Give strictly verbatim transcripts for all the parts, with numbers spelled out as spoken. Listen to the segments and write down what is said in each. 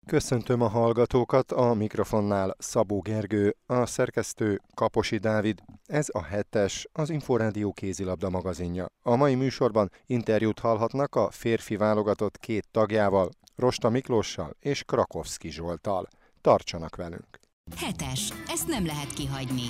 Köszöntöm a hallgatókat, a mikrofonnál Szabó Gergő, a szerkesztő Kaposi Dávid. Ez a hetes, az Inforádió kézilabda magazinja. A mai műsorban interjút hallhatnak a férfi válogatott két tagjával, Rosta Miklóssal és Krakovszki Zsolttal. Tartsanak velünk! Hetes. Ezt nem lehet kihagyni.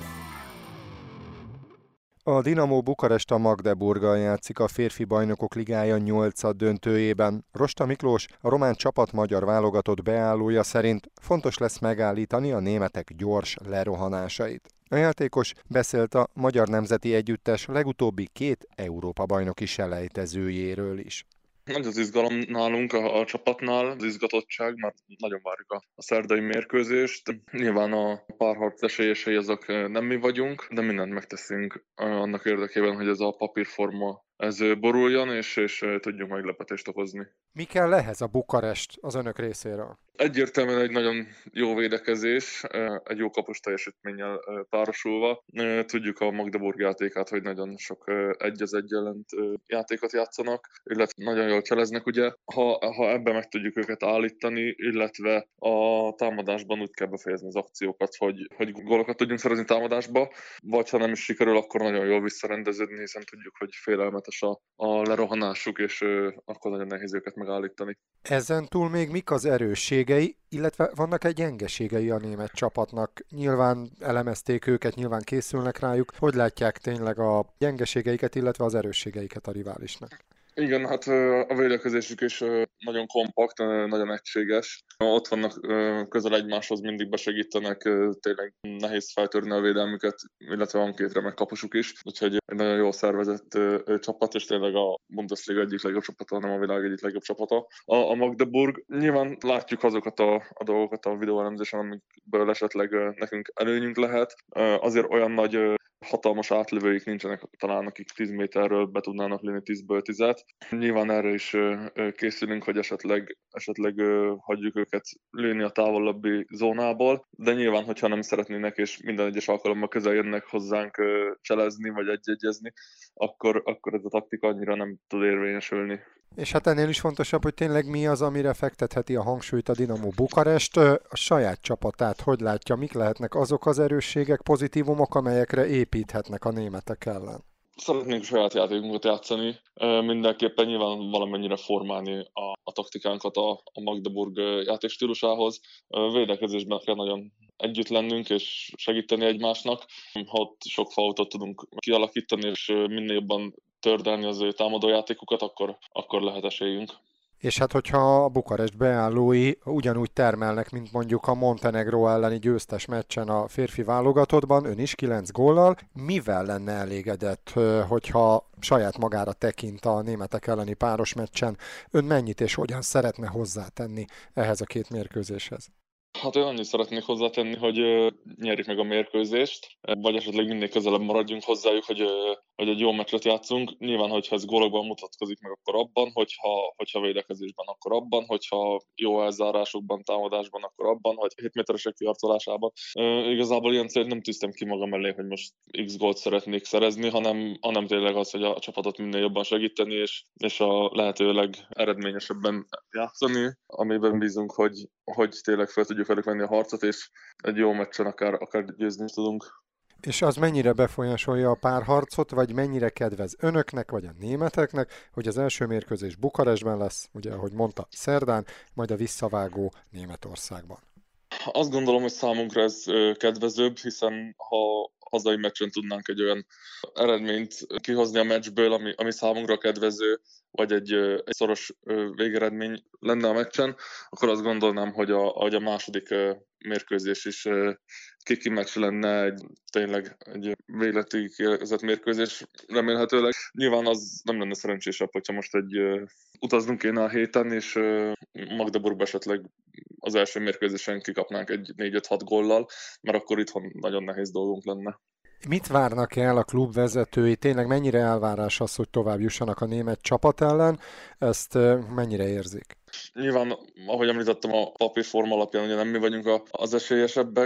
A Dinamo Bukarest a Magdeburggal játszik a férfi bajnokok ligája nyolcad döntőjében. Rosta Miklós, a román csapat magyar válogatott beállója szerint fontos lesz megállítani a németek gyors lerohanásait. A játékos beszélt a magyar nemzeti együttes legutóbbi két Európa-bajnoki selejtezőjéről is. Nagy az izgalom nálunk a, a csapatnál, az izgatottság, mert nagyon várjuk a, a szerdai mérkőzést. Nyilván a párharc esélyesei azok nem mi vagyunk, de mindent megteszünk annak érdekében, hogy ez a papírforma ez boruljon, és, és tudjunk meglepetést okozni. Mi kell ehhez a Bukarest az önök részéről? Egyértelműen egy nagyon jó védekezés, egy jó kapus teljesítménnyel párosulva. Tudjuk a Magdeburg játékát, hogy nagyon sok egy az egy ellent játékot játszanak, illetve nagyon jól cseleznek, ugye. Ha, ha ebben meg tudjuk őket állítani, illetve a támadásban úgy kell befejezni az akciókat, hogy, hogy gólokat tudjunk szerezni támadásba, vagy ha nem is sikerül, akkor nagyon jól visszarendeződni, hiszen tudjuk, hogy félelmetes a, a lerohanásuk, és akkor nagyon nehéz őket megállítani. Ezen túl még mik az erősségei, illetve vannak egy gyengeségei a német csapatnak? Nyilván elemezték őket, nyilván készülnek rájuk. Hogy látják tényleg a gyengeségeiket, illetve az erősségeiket a riválisnak? Igen, hát a védekezésük is nagyon kompakt, nagyon egységes. Ott vannak közel egymáshoz, mindig besegítenek, tényleg nehéz feltörni a védelmüket, illetve van két remek kapusuk is. Úgyhogy egy nagyon jól szervezett csapat, és tényleg a Bundesliga egyik legjobb csapata, hanem a világ egyik legjobb csapata. A, a Magdeburg, nyilván látjuk azokat a, a dolgokat a videóelemzésen, amikből esetleg nekünk előnyünk lehet. Azért olyan nagy hatalmas átlövőik nincsenek talán, akik tíz méterről be tudnának lőni tízből tízet. Nyilván erre is készülünk, hogy esetleg, esetleg hagyjuk őket lőni a távolabbi zónából, de nyilván, hogyha nem szeretnének, és minden egyes alkalommal közel jönnek hozzánk cselezni, vagy egy-egyezni, akkor, akkor ez a taktika annyira nem tud érvényesülni. És hát ennél is fontosabb, hogy tényleg mi az, amire fektetheti a hangsúlyt a Dinamo Bukarest, a saját csapatát, hogy látja, mik lehetnek azok az erősségek, pozitívumok, amelyekre építhetnek a németek ellen. Szeretnénk saját játékunkat játszani, mindenképpen nyilván valamennyire formálni a, a taktikánkat a, a Magdeburg játékstílusához. Védekezésben kell nagyon együtt lennünk és segíteni egymásnak. Ha ott sok fautot tudunk kialakítani és minél jobban tördelni az ő támadójátékukat, akkor, akkor lehet esélyünk. És hát, hogyha a Bukarest beállói ugyanúgy termelnek, mint mondjuk a Montenegró elleni győztes meccsen a férfi válogatottban, ön is kilenc góllal, mivel lenne elégedett, hogyha saját magára tekint a németek elleni páros meccsen, ön mennyit és hogyan szeretne hozzátenni ehhez a két mérkőzéshez? Hát én annyit szeretnék hozzátenni, hogy nyerjük meg a mérkőzést, vagy esetleg minél közelebb maradjunk hozzájuk, hogy, hogy egy jó meccset játszunk. Nyilván, hogyha ez gólokban mutatkozik meg, akkor abban, hogyha, hogyha védekezésben, akkor abban, hogyha jó elzárásokban, támadásban, akkor abban, hogy hét méteresek kiharcolásában. Igazából ilyen célt nem tűztem ki magam elé, hogy most X gólt szeretnék szerezni, hanem, hanem tényleg az, hogy a csapatot minél jobban segíteni, és, és a lehetőleg eredményesebben játszani, amiben bízunk, hogy, hogy tényleg fel tudjuk velük venni a harcot, és egy jó meccsen akár, akár győzni tudunk. És az mennyire befolyásolja a párharcot, vagy mennyire kedvez önöknek, vagy a németeknek, hogy az első mérkőzés Bukarestben lesz, ugye, ahogy mondta, szerdán, majd a visszavágó Németországban? Azt gondolom, hogy számunkra ez kedvezőbb, hiszen ha hazai meccsen tudnánk egy olyan eredményt kihozni a meccsből, ami, ami számunkra kedvező, vagy egy, egy szoros végeredmény lenne a meccsen, akkor azt gondolnám, hogy a, hogy a második mérkőzés is kiki meccs lenne, egy, tényleg egy végletig érkezett mérkőzés remélhetőleg. Nyilván az nem lenne szerencsésebb, hogyha most egy utaznunk kéne a héten, és Magdeburgba esetleg az első mérkőzésen kikapnánk egy négy öt hat góllal, mert akkor itthon nagyon nehéz dolgunk lenne. Mit várnak el a klub vezetői? Tényleg mennyire elvárás az, hogy tovább jussanak a német csapat ellen? Ezt mennyire érzik? Nyilván, ahogy említettem, a papírforma alapján ugye nem mi vagyunk az esélyesebbek.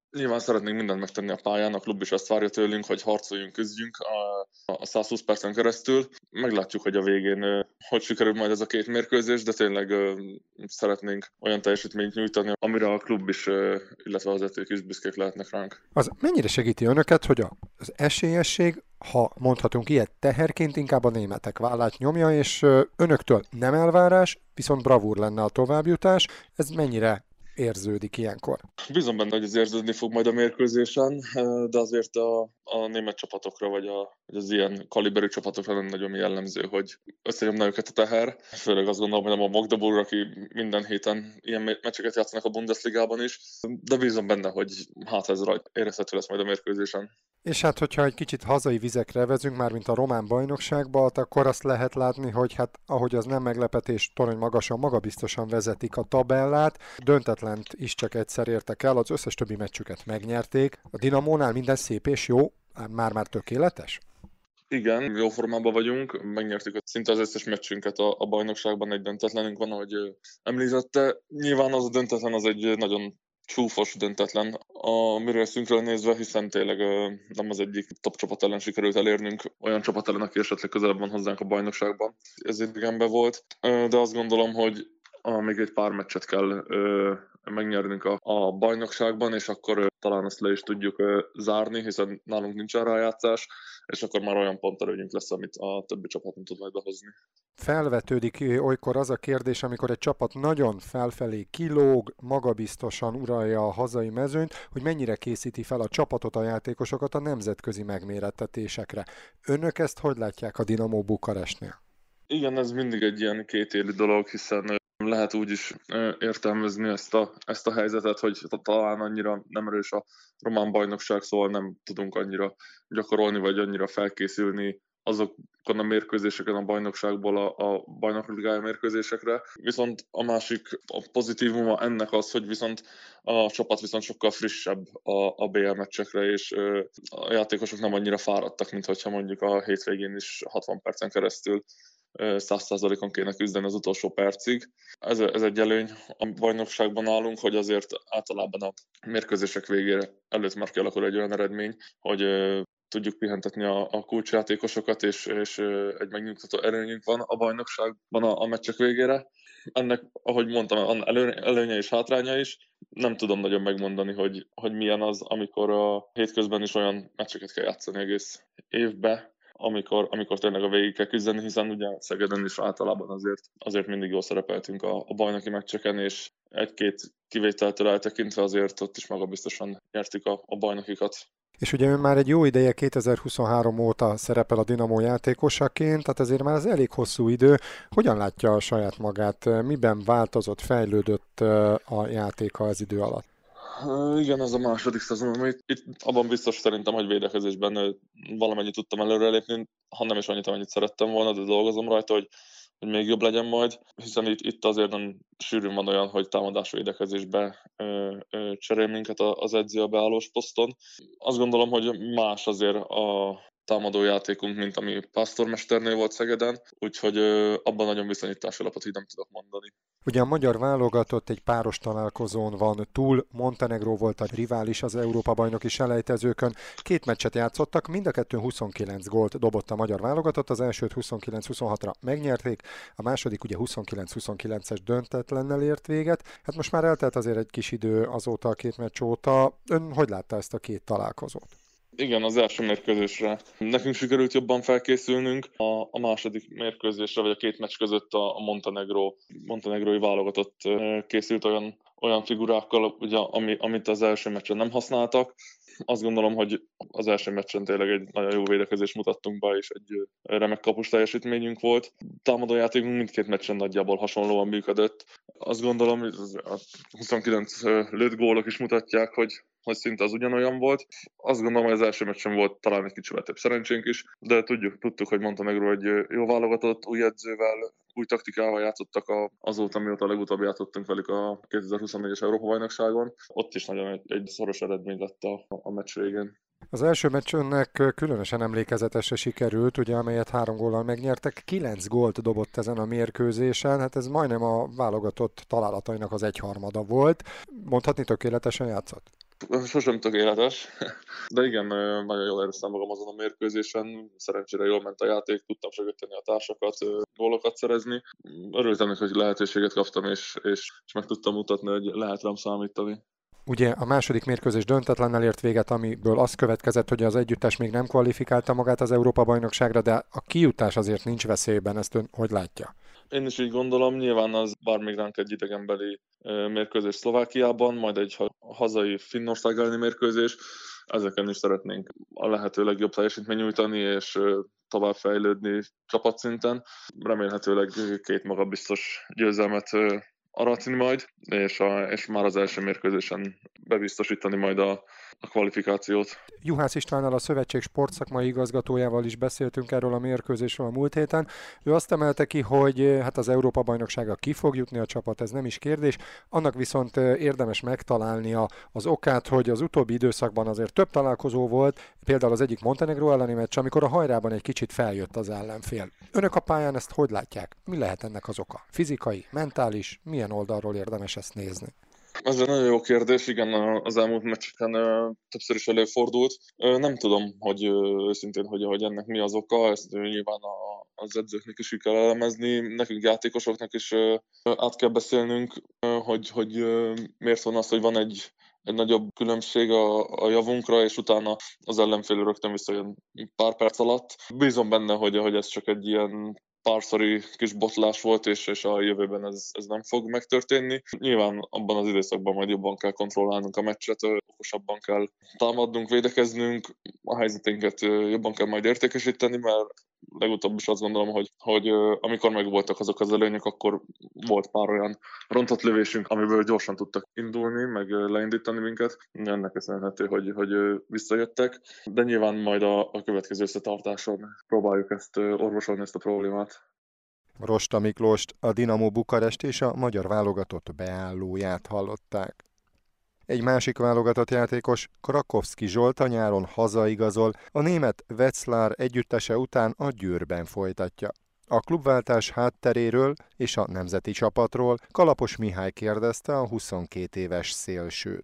Nyilván szeretnénk mindent megtenni a pályán, a klub is azt várja tőlünk, hogy harcoljunk, küzdjünk a, a száz húsz percen keresztül. Meglátjuk, hogy a végén hogy sikerül majd ez a két mérkőzés, de tényleg szeretnénk olyan teljesítményt nyújtani, amire a klub is, illetve az edzők is büszkék lehetnek ránk. Az mennyire segíti önöket, hogy az esélyesség, ha mondhatunk ilyet, teherként inkább a németek vállát nyomja, és önöktől nem elvárás, viszont bravúr lenne a továbbjutás. Ez mennyire érződik ilyenkor? Bízom benne, hogy ez érződni fog majd a mérkőzésen, de azért a, a német csapatokra, vagy, a, vagy az ilyen kaliberű csapatokra nem nagyon jellemző, hogy összenyomna őket a teher. Főleg azt gondolom, hogy nem a Magdeburg, aki minden héten ilyen meccseket játszanak a Bundesligában is, de bízom benne, hogy hát ez rajta érezhető lesz majd a mérkőzésen. És hát, hogyha egy kicsit hazai vizekre vezünk, már mint a román bajnokságban, akkor azt lehet látni, hogy hát ahogy az nem meglepetés, torony magasan, magabiztosan vezetik a tabellát, döntetlent is csak egyszer értek el, az összes többi meccsüket megnyerték. A Dinamónál minden szép és jó, már-már tökéletes? Igen, jó formában vagyunk, megnyertük szinte az összes meccsünket a, a bajnokságban, egy döntetlenünk van, ahogy említette. Nyilván az a döntetlen az egy nagyon csúfos döntetlen a mi részünkről nézve, hiszen tényleg nem az egyik top csapat ellen sikerült elérnünk, olyan csapat ellen, aki esetleg közelebb van hozzánk a bajnokságban. Ez idegenbe volt, de azt gondolom, hogy még egy pár meccset kell megnyernünk a, a bajnokságban, és akkor talán ezt le is tudjuk zárni, hiszen nálunk nincs a rájátszás, és akkor már olyan ponterőnyünk lesz, amit a többi csapat nem tud majd behozni. Felvetődik olykor az a kérdés, amikor egy csapat nagyon felfelé kilóg, magabiztosan uralja a hazai mezőnyt, hogy mennyire készíti fel a csapatot, a játékosokat a nemzetközi megmérettetésekre. Önök ezt hogy látják a Dinamo Bukarestnél? Igen, ez mindig egy ilyen kétélű dolog, hiszen lehet úgy is értelmezni ezt a, ezt a helyzetet, hogy talán annyira nem erős a román bajnokság, szóval nem tudunk annyira gyakorolni, vagy annyira felkészülni azokon a mérkőzéseken a bajnokságból a, a bajnokok ligája mérkőzésekre. Viszont a másik a pozitívuma ennek az, hogy viszont a csapat viszont sokkal frissebb a, a bé el meccsekre, és a játékosok nem annyira fáradtak, mint hogyha mondjuk a hétvégén is hatvan percen keresztül száz százalékon kéne küzdeni az utolsó percig. Ez, ez egy előny a bajnokságban állunk, hogy azért általában a mérkőzések végére előtt már kialakul egy olyan eredmény, hogy tudjuk pihentetni a, a kulcsjátékosokat, és, és egy megnyugtató előnyünk van a bajnokságban a, a meccsek végére. Ennek, ahogy mondtam, van előnye és hátránya is. Nem tudom nagyon megmondani, hogy, hogy milyen az, amikor a hétközben is olyan meccseket kell játszani egész évbe, amikor, amikor tényleg a végig kell küzdeni, hiszen ugye Szegeden is általában azért, azért mindig jól szerepeltünk a, a bajnoki meccseken, és egy-két kivételtől eltekintve azért ott is magabiztosan nyertük a, a bajnokikat. És ugye ön már egy jó ideje kétezer-huszonhárom óta szerepel a Dinamo játékosaként, tehát ezért már ez elég hosszú idő. Hogyan látja a saját magát? Miben változott, fejlődött a játéka az idő alatt? Igen, ez a második szezon, amit itt abban biztos szerintem, hogy védekezésben valamennyit tudtam előrelépni, ha nem is annyit, amennyit szerettem volna, de dolgozom rajta, hogy, hogy még jobb legyen majd, hiszen itt, itt azért nem sűrűn van olyan, hogy támadás védekezésbe ö, ö, cserél minket az edző a beállós poszton. Azt gondolom, hogy más azért a támadójátékunk, mint ami pásztormesternél volt Szegeden, úgyhogy ö, abban nagyon viszonyítási alapot így nem tudok mondani. Ugye a magyar válogatott egy páros találkozón van túl, Montenegró volt a rivális az Európa-bajnoki selejtezőkön. Két meccset játszottak, mind a kettőn huszonkilenc gólt dobott a magyar válogatott, az elsőt huszonkilenc huszonhatra megnyerték, a második ugye huszonkilenc huszonkilences döntetlennel ért véget. Hát most már eltelt azért egy kis idő azóta a két meccs óta. Ön hogy látta ezt a két találkozót? Igen, az első mérkőzésre nekünk sikerült jobban felkészülnünk. A, a második mérkőzésre, vagy a két meccs között a, a Montenegró, montenegrói válogatott készült olyan, olyan figurákkal, ugye, ami, amit az első meccsen nem használtak. Azt gondolom, hogy az első meccsen tényleg egy nagyon jó védekezést mutattunk be, és egy remek kapus teljesítményünk volt. Támadójátékunk mindkét meccsen nagyjából hasonlóan működött. Azt gondolom, hogy a huszonkilenc lőtt gólok is mutatják, hogy hogy szinte az ugyanolyan volt. Azt gondolom, hogy az első meccsen volt talán egy kicsivel több szerencsénk is, de tudjuk, tudtuk, hogy Montenegró egy jó válogatott, új edzővel, új taktikával játszottak a, azóta, mióta legutóbb játszottunk velük a kétezer-huszonnégyes Európa-bajnokságon. Ott is nagyon egy, egy szoros eredmény lett a, a meccs végén. Az első meccs önnek különösen emlékezetesre sikerült, ugye, amelyet három góllal megnyertek. Kilenc gólt dobott ezen a mérkőzésen, hát ez majdnem a válogatott találatainak az egyharmada volt. Mondhatni, tökéletesen játszott? Sosem tökéletes, de igen, nagyon jól éreztem magam azon a mérkőzésen. Szerencsére jól ment a játék, tudtam segíteni a társakat, gólokat szerezni. Örültem neki, hogy lehetőséget kaptam, és, és, és meg tudtam mutatni, hogy lehet rám számítani. Ugye a második mérkőzés döntetlennel ért véget, amiből az következett, hogy az együttes még nem kvalifikálta magát az Európa-bajnokságra, de a kijutás azért nincs veszélyben, ezt ön hogy látja? Én is így gondolom, nyilván az bár még ránk egy idegenbeli mérkőzés Szlovákiában, majd egy hazai Finnország elleni mérkőzés, ezeken is szeretnénk a lehető legjobb teljesítmény nyújtani, és tovább fejlődni csapatszinten. Remélhetőleg két magabiztos győzelmet aratni majd, és, a, és már az első mérkőzésen bebiztosítani majd a, a kvalifikációt. Juhász Istvánnal, a szövetség sportszakmai igazgatójával is beszéltünk erről a mérkőzésről a múlt héten. Ő azt emelte ki, hogy hát az Európa-bajnokságra ki fog jutni a csapat, ez nem is kérdés. Annak viszont érdemes megtalálnia az okát, hogy az utóbbi időszakban azért több találkozó volt, például az egyik Montenegró elleni meccs, amikor a hajrában egy kicsit feljött az ellenfél. Önök a pályán ezt hogy látják? Mi lehet ennek az oka? Fizikai, mentális? Milyen oldalról érdemes ezt nézni? Ez egy nagyon jó kérdés, igen, az elmúlt meccseken többször is előfordult. Nem tudom, hogy őszintén, hogy, hogy ennek mi az oka, ezt nyilván az edzőknek is kell elemezni, nekünk játékosoknak is át kell beszélnünk, hogy, hogy miért van az, hogy van egy, egy nagyobb különbség a, a javunkra, és utána az ellenfél rögtön visszajön pár perc alatt. Bízom benne, hogy, hogy ez csak egy ilyen párszori kis botlás volt, és, és a jövőben ez, ez nem fog megtörténni. Nyilván abban az időszakban majd jobban kell kontrollálnunk a meccset, okosabban kell támadnunk, védekeznünk, a helyzetünket jobban kell majd értékesíteni, mert legutóbb is azt gondolom, hogy, hogy amikor megvoltak azok az előnyök, akkor volt pár olyan rontott lövésünk, amiből gyorsan tudtak indulni, meg leindítani minket. Ennek köszönhető, hogy, hogy visszajöttek, de nyilván majd a, a következő összetartáson próbáljuk ezt orvosolni, ezt a problémát. Rosta Miklóst, a Dinamo Bukarest és a magyar válogatott beállóját hallották. Egy másik válogatott játékos, Krakowski Zsolt a nyáron hazaigazol, a német Wetzlar együttese után a Győrben folytatja. A klubváltás hátteréről és a nemzeti csapatról Kalapos Mihály kérdezte a huszonkét éves szélsőt.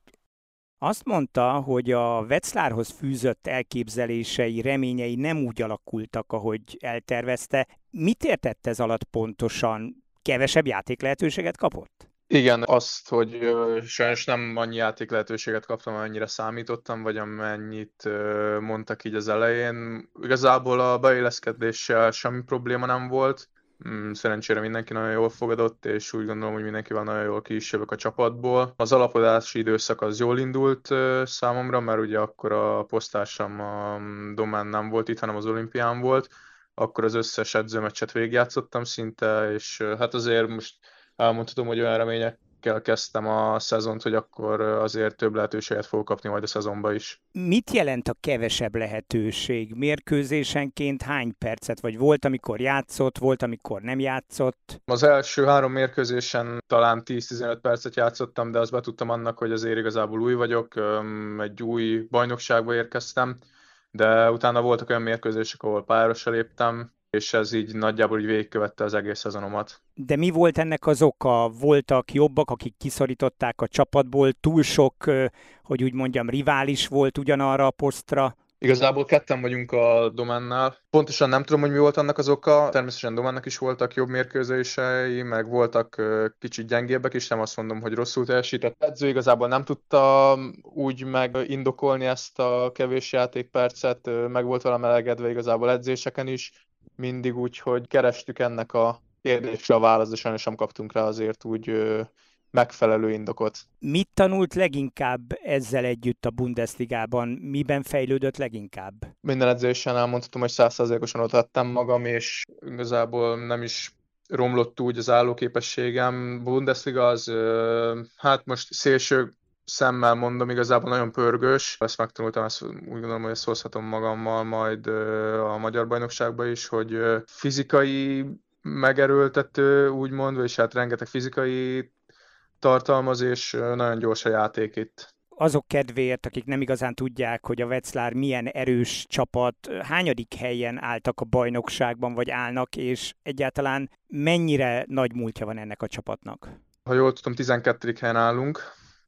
Azt mondta, hogy a Wetzlarhoz fűzött elképzelései, reményei nem úgy alakultak, ahogy eltervezte. Mit értett ez alatt pontosan? Kevesebb játéklehetőséget kapott? Igen, azt, hogy ö, sajnos nem annyi játék lehetőséget kaptam, amennyire számítottam, vagy amennyit ö, mondtak így az elején. Igazából a beilleszkedéssel semmi probléma nem volt. Mm, szerencsére mindenki nagyon jól fogadott, és úgy gondolom, hogy mindenkivel nagyon jól ki is jövök a csapatból. Az alapodási időszak az jól indult ö, számomra, mert ugye akkor a posztársam a Domán nem volt itt, hanem az olimpián volt. Akkor az összes edzőmeccset végigjátszottam szinte, és ö, hát azért most elmondhatom, hogy olyan reményekkel kezdtem a szezont, hogy akkor azért több lehetőséget fogok kapni majd a szezonban is. Mit jelent a kevesebb lehetőség? Mérkőzésenként hány percet? Vagy volt, amikor játszott, volt, amikor nem játszott? Az első három mérkőzésen talán tíz-tizenöt percet játszottam, de azt betudtam annak, hogy azért igazából új vagyok, egy új bajnokságba érkeztem, de utána voltak olyan mérkőzések, ahol pályára se léptem, és ez így nagyjából így végigkövette az egész szezonomat. De mi volt ennek az oka? Voltak jobbak, akik kiszorították a csapatból, túl sok, hogy úgy mondjam, rivális volt ugyanarra a posztra? Igazából ketten vagyunk a Dománnál. Pontosan nem tudom, hogy mi volt annak az oka. Természetesen Dománnak is voltak jobb mérkőzései, meg voltak kicsit gyengébbek is, nem azt mondom, hogy rosszul teljesített. Edző igazából nem tudta úgy megindokolni ezt a kevés játékpercet, meg volt velem elegedve igazából edzéseken is. Mindig úgy, hogy kerestük ennek a kérdésre a választ, de sajnos sem kaptunk rá azért úgy ö, megfelelő indokot. Mit tanult leginkább ezzel együtt a Bundesligában? Miben fejlődött leginkább? Minden edzésen elmondhatom, hogy száz százalékosan ott adtam magam, és igazából nem is romlott úgy az állóképességem. Bundesliga az, ö, hát most szélső szemmel mondom, igazából nagyon pörgős. Ezt megtanultam, ezt úgy gondolom, hogy ezt hozhatom magammal majd a magyar bajnokságban is, hogy fizikai megerőltető, úgymond, és hát rengeteg fizikai tartalmaz, és nagyon gyors a játék itt. Azok kedvéért, akik nem igazán tudják, hogy a Wetzlar milyen erős csapat, hányadik helyen álltak a bajnokságban, vagy állnak, és egyáltalán mennyire nagy múltja van ennek a csapatnak? Ha jól tudom, tizenkettedik helyen állunk,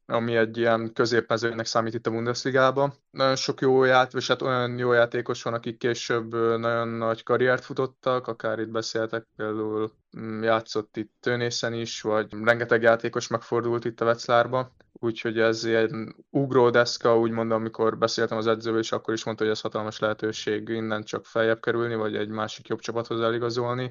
ami egy ilyen középmezőnek számít itt a Bundesligában. Nagyon sok jó játékos, hát olyan jó játékos van, akik később nagyon nagy karriert futottak, akár itt beszéltek, például játszott itt Tönészen is, vagy rengeteg játékos megfordult itt a Wetzlarba. Úgyhogy ez egy ugródeszka, úgymond, amikor beszéltem az edzővel, és akkor is mondta, hogy ez hatalmas lehetőség innen csak feljebb kerülni, vagy egy másik jobb csapathoz eligazolni.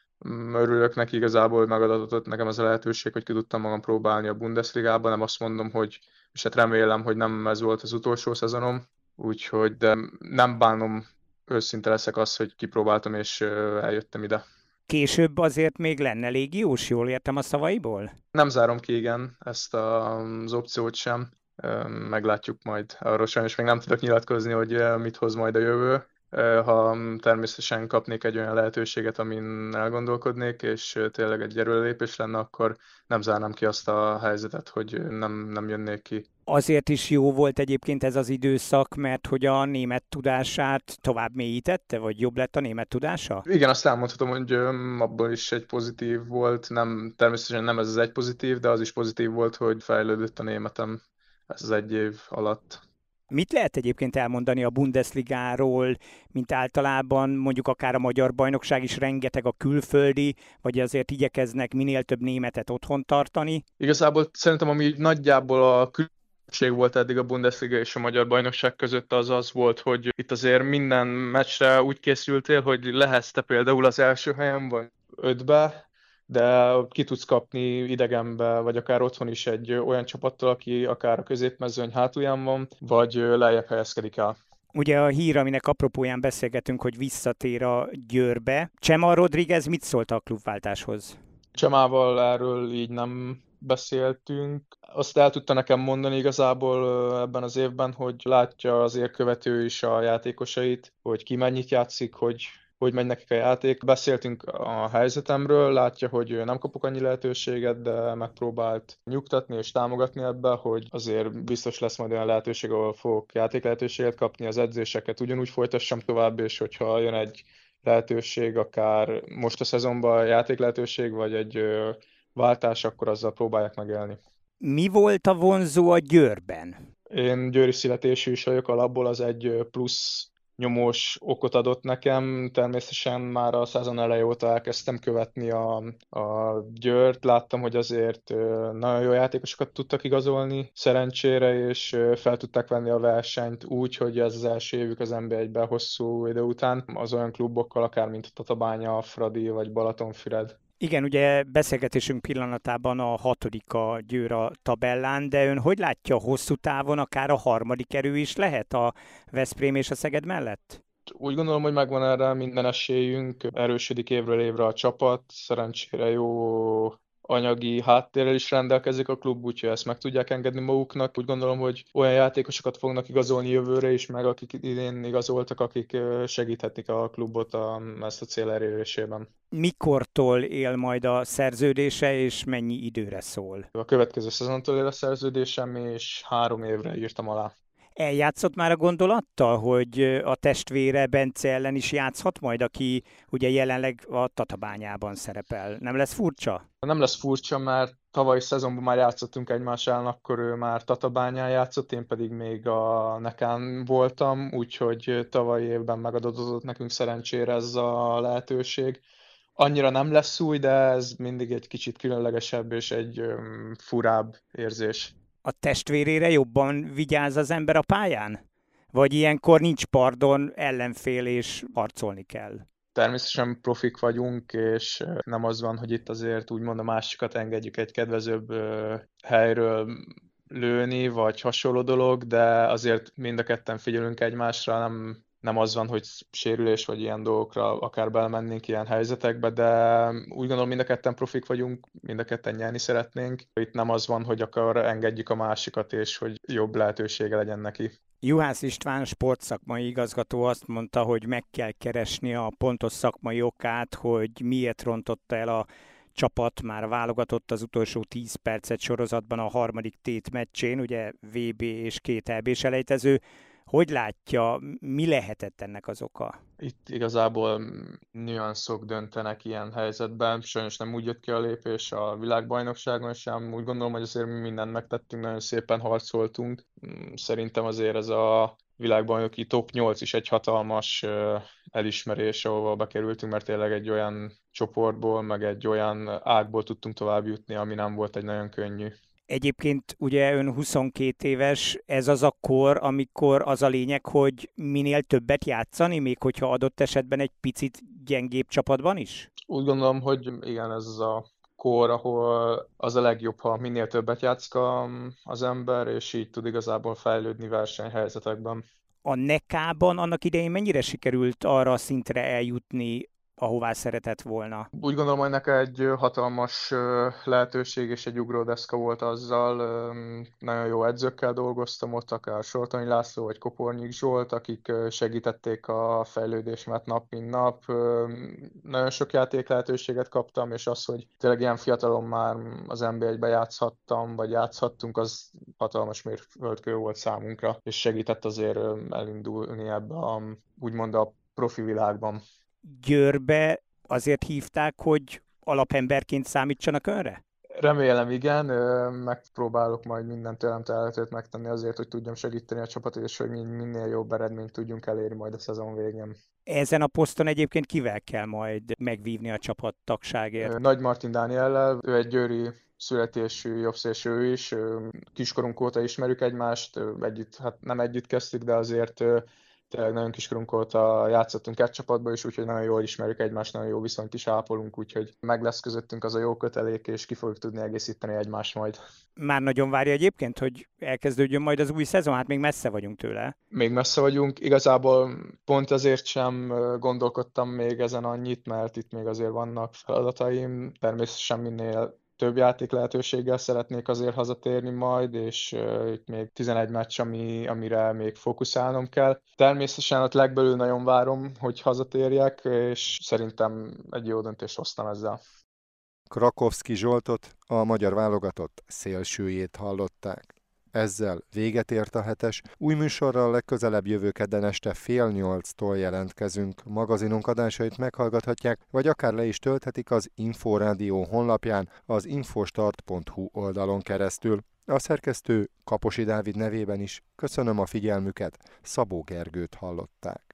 Örülök neki igazából, hogy megadatott nekem ez a lehetőség, hogy ki tudtam magam próbálni a Bundesligában. Nem azt mondom, hogy, és hát remélem, hogy nem ez volt az utolsó szezonom, úgyhogy de nem bánom, őszinte leszek azt, hogy kipróbáltam és eljöttem ide. Később azért még lenne légiós, jól értem a szavaiból? Nem zárom ki, igen, ezt az opciót sem. Meglátjuk majd. Arról sajnos még nem tudok nyilatkozni, hogy mit hoz majd a jövő. Ha természetesen kapnék egy olyan lehetőséget, amin elgondolkodnék, és tényleg egy erőlépés lenne, akkor nem zárnám ki azt a helyzetet, hogy nem, nem jönnék ki. Azért is jó volt egyébként ez az időszak, mert hogy a német tudását tovább mélyítette, vagy jobb lett a német tudása? Igen, azt elmondhatom, hogy abból is egy pozitív volt. Nem, természetesen nem ez az egy pozitív, de az is pozitív volt, hogy fejlődött a németem ez az egy év alatt. Mit lehet egyébként elmondani a Bundesligáról, mint általában mondjuk akár a magyar bajnokság is rengeteg a külföldi, vagy azért igyekeznek minél több németet otthon tartani? Igazából szerintem ami nagyjából a különbség volt eddig a Bundesliga és a magyar bajnokság között az az volt, hogy itt azért minden meccsre úgy készültél, hogy lehetsz te például az első helyen vagy ötbe, de ki tudsz kapni idegenbe, vagy akár otthon is egy olyan csapattal, aki akár a középmezőny hátulján van, vagy lejjebb helyezkedik el. Ugye a hír, aminek apropóján beszélgetünk, hogy visszatér a Győrbe. Chema Rodriguez mit szólt a klubváltáshoz? Csemával erről így nem beszéltünk. Azt el tudta nekem mondani igazából ebben az évben, hogy látja az érkövető is a játékosait, hogy ki mennyit játszik, hogy hogy megy nekik a játék. Beszéltünk a helyzetemről, látja, hogy nem kapok annyi lehetőséget, de megpróbált nyugtatni és támogatni ebbe, hogy azért biztos lesz majd olyan lehetőség, ahol fogok játék lehetőséget kapni, az edzéseket ugyanúgy folytassam tovább, és hogyha jön egy lehetőség, akár most a szezonban játék lehetőség, vagy egy váltás, akkor azzal próbálják megélni. Mi volt a vonzó a Győrben? Én győri születésű is vagyok, alapból az egy plusz nyomós okot adott nekem. Természetesen már a szezon eleje óta elkezdtem követni a, a Győrt. Láttam, hogy azért nagyon jó játékosokat tudtak igazolni szerencsére, és fel tudták venni a versenyt úgy, hogy ez az első évük az en bé egyben hosszú idő után az olyan klubokkal, akár mint a Tatabánya, Fradi vagy Balatonfüred. Igen, ugye beszélgetésünk pillanatában a hatodik a Győr a tabellán, de ön hogy látja hosszú távon, akár a harmadik erő is lehet a Veszprém és a Szeged mellett? Úgy gondolom, hogy megvan erre minden esélyünk, erősödik évről évre a csapat, szerencsére jó anyagi háttérrel is rendelkezik a klub, úgyhogy ezt meg tudják engedni maguknak. Úgy gondolom, hogy olyan játékosokat fognak igazolni jövőre is, meg akik idén igazoltak, akik segíthetik a klubot a, ezt a cél elérésében. Mikortól él majd a szerződése, és mennyi időre szól? A következő szezontól él a szerződésem, és három évre írtam alá. Eljátszott már a gondolattal, hogy a testvére Bence ellen is játszhat majd, aki ugye jelenleg a Tatabányában szerepel. Nem lesz furcsa? Nem lesz furcsa, mert tavalyi szezonban már játszottunk egymás ellen, akkor ő már Tatabányán játszott, én pedig még a Nekán voltam, úgyhogy tavalyi évben megadódott nekünk szerencsére ez a lehetőség. Annyira nem lesz új, de ez mindig egy kicsit különlegesebb és egy um, furább érzés. A testvérére jobban vigyáz az ember a pályán? Vagy ilyenkor nincs pardon, ellenfél és harcolni kell? Természetesen profik vagyunk, és nem az van, hogy itt azért úgymond a másikat engedjük egy kedvezőbb helyről lőni, vagy hasonló dolog, de azért mind a ketten figyelünk egymásra, nem, nem az van, hogy sérülés vagy ilyen dolgokra akár belemennénk ilyen helyzetekbe, de úgy gondolom mind a ketten profik vagyunk, mind a ketten nyerni szeretnénk. Itt nem az van, hogy akar engedjük a másikat, és hogy jobb lehetősége legyen neki. Juhász István sportszakmai igazgató azt mondta, hogy meg kell keresni a pontos szakmai okát, hogy miért rontotta el a csapat, már válogatott az utolsó tíz percet sorozatban a harmadik tét meccsén, ugye vé bé és két é bé selejtező. Hogy látja, mi lehetett ennek az oka? Itt igazából nüanszok döntenek ilyen helyzetben. Sajnos nem úgy jött ki a lépés a világbajnokságon sem. Úgy gondolom, hogy azért mi mindent megtettünk, nagyon szépen harcoltunk. Szerintem azért ez a világbajnoki top nyolc is egy hatalmas elismerés, ahova bekerültünk, mert tényleg egy olyan csoportból, meg egy olyan ágból tudtunk tovább jutni, ami nem volt egy nagyon könnyű. Egyébként ugye ön huszonkét éves, ez az a kor, amikor az a lényeg, hogy minél többet játszani, még hogyha adott esetben egy picit gyengébb csapatban is? Úgy gondolom, hogy igen, ez az a kor, ahol az a legjobb, ha minél többet játszik az ember, és így tud igazából fejlődni versenyhelyzetekben. A nekában annak idején mennyire sikerült arra a szintre eljutni, ahová szeretett volna? Úgy gondolom, hogy nekem egy hatalmas lehetőség és egy ugródeszka volt azzal. Nagyon jó edzőkkel dolgoztam ott, akár Sortonyi László vagy Kopornyik Zsolt, akik segítették a fejlődésemet nap mint nap. Nagyon sok játék lehetőséget kaptam, és az, hogy tényleg ilyen fiatalon már az en bé egyben játszhattam, vagy játszhattunk, az hatalmas mérföldkő volt számunkra, és segített azért elindulni ebbe a, úgymond a profi világban. Győrbe azért hívták, hogy alapemberként számítsanak önre? Remélem, igen. Megpróbálok majd mindent tőlem telhetőt megtenni azért, hogy tudjam segíteni a csapatot, és hogy minél jobb eredményt tudjunk elérni majd a szezon végén. Ezen a poszton egyébként kivel kell majd megvívni a csapat tagságért? Nagy Martin Dániellel, ő egy győri születésű jobbszélső ő is. Kiskorunk óta ismerjük egymást, együtt, hát nem együtt kezdtük, de azért tényleg nagyon kiskorunk óta játszottunk egy csapatban is, úgyhogy nagyon jól ismerjük egymást, nagyon jó viszonyt is ápolunk, úgyhogy meg lesz közöttünk az a jó kötelék, és ki fogjuk tudni egészíteni egymást majd. Már nagyon várja egyébként, hogy elkezdődjön majd az új szezon? Hát még messze vagyunk tőle. Még messze vagyunk. Igazából pont ezért sem gondolkodtam még ezen annyit, mert itt még azért vannak feladataim. Természetesen minél több játék lehetőséggel szeretnék azért hazatérni majd, és uh, itt még tizenegy meccs, ami, amire még fókuszálnom kell. Természetesen ott legbelül nagyon várom, hogy hazatérjek, és szerintem egy jó döntést hoztam ezzel. Krakowski Zsoltot, a magyar válogatott szélsőjét hallották. Ezzel véget ért a hetes. Új műsorral legközelebb jövő kedden este fél nyolctól jelentkezünk. Magazinunk adásait meghallgathatják, vagy akár le is tölthetik az Inforádió honlapján, az infostart pont hu oldalon keresztül. A szerkesztő Kaposi Dávid nevében is köszönöm a figyelmüket, Szabó Gergőt hallották.